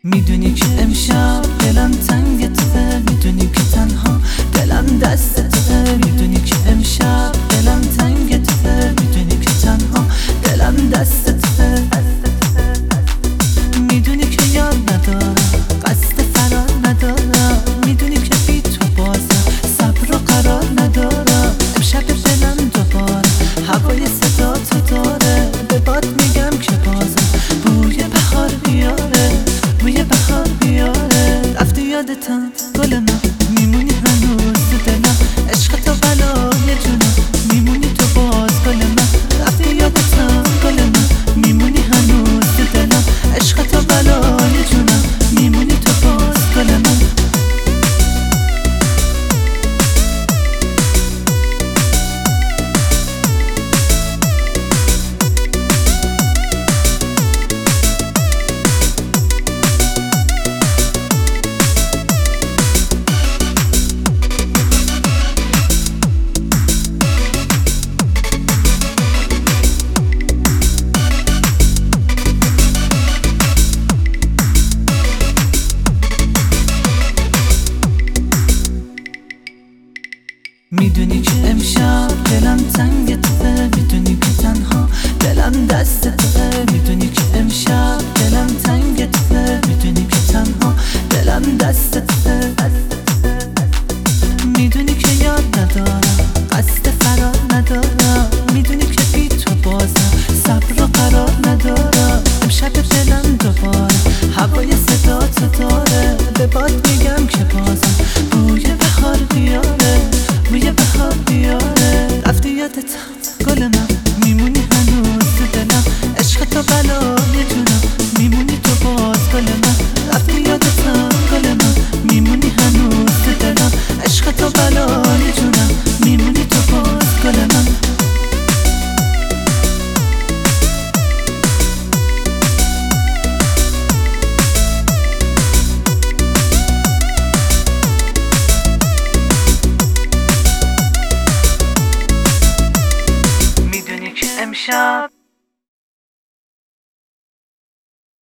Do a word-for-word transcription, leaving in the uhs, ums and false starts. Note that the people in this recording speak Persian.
میدونی که امشب دلم تنگته، میدونی که تنها دلم دستته. میدونی که امشب دلم تنگته، میدونی که تنها دلم دستته. میدونی که یاد ندارم، قصد فرار ندارم. میدونی که بی تو بازم صبر و قرار ندارم. امشب دلم دوباره هوای صدا تو داره. به باد میگم که بازم بوی بهار بیاره، بوی بهار بیاره. رفتی یادتم گل من، میمونی هنوز تو دلم. عشق تو بلای جونم، میمونی تو باز گل من. رفتی یادتم گل من، میمونی هنوز تو دلم. عشق تو بلای جونم، میمونی تو باز گل من. میدونی که امشب دلم تنگته، میدونی که تنها دلم دستته. میدونی که امشب دلم تنگته، میدونی که تنها دلم دستته. میدونی که یاد ندارم، قصد فرار ندارم. میدونی که بی تو بازم صبر و